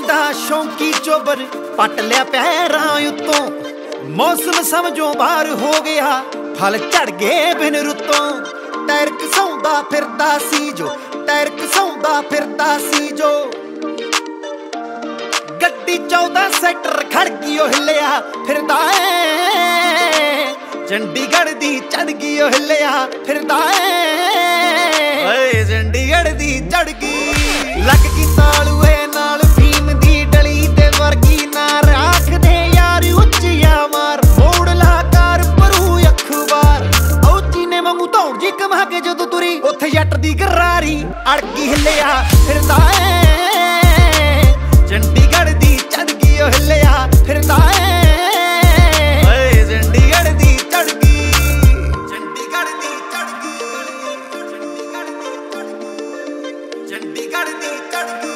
दा शौकी चोबर पट लिया पैरां उत्तों। मौसम समझो बाहर हो गया, फल झड़ गए बिन रुतों। टायर घसौंदा फिरदा सी जो, टायर घसौंदा फिरदा सी जो। गड्डी 14 सैक्टर खड़गी ओ हिलिया फिरदा ऐ। चंडीगढ़ दी चढ़गी ओ हिलिया फिरदा ऐ। चंडीगढ़ दी चढ़गी लग गई तालूए नाल भीम दी डली दे वर्गी। ना राख दे यार उच्चिया मार, मोड़ ला कार परू अखबार। औची ने वांगू धौड़ जी कमा के जदों तुरी, उत्थे जट दी गरारी अड़की हिलिया फिरदा ऐ। चंडीगढ़ दी चढ़गी ओ हिलिया फिरदा ऐ। चंडीगढ़ दी चढ़गी, चंडीगढ़ दी चढ़गी, चंडीगढ़ दी चढ़गी।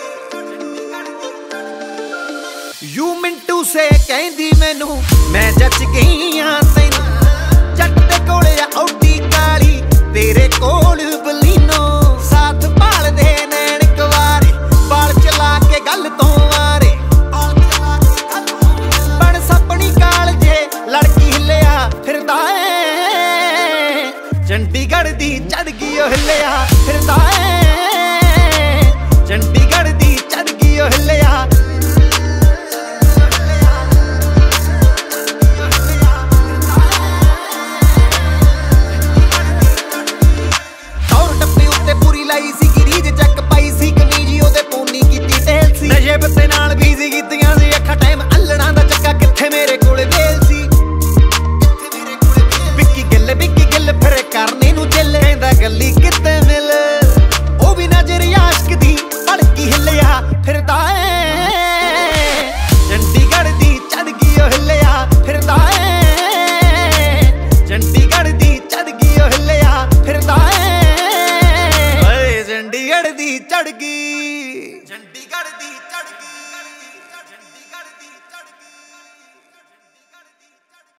यू मिंटू से कहंदी मैनू मैं जच गई हां तैनू। जट दे कोले आ औडी काली, तेरे कोल बलीनो। साथ भाल दे नैन कवारे, बाल चला के गल तो वारे। बन सपनी काल जे लड़की हिलिया फिरदा ऐ। चंडीगढ़ दी चढ़गी ओ हिलिया फिरदा ऐ। चंडीगढ़ दी चढ़गी ओ हिलिया। लाई सी गिरीज चक पाई सी कमीजी ओदे पोनी कीती टेल सी। नशे पत्ते नाल बीजी कीतियां सी अखा टाइम अल्लड़ा दा चक्का किथे मेरे कोल वेल सी। बिक्की गिल फिर करने नू चिल, कहंदा गली किते मिल। ओ भी नजर आशिक दी भड़की हिलिया फिरदा ऐ। चंडीगढ़ दी चढ़गी ओ हिलिया फिरदा ऐ। चंडीगढ़ दी चढ़गी ओ हिलिया फिरदा ऐ। चंडीगढ़ दी चढ़गी, चंडीगढ़ दी चढ़गी।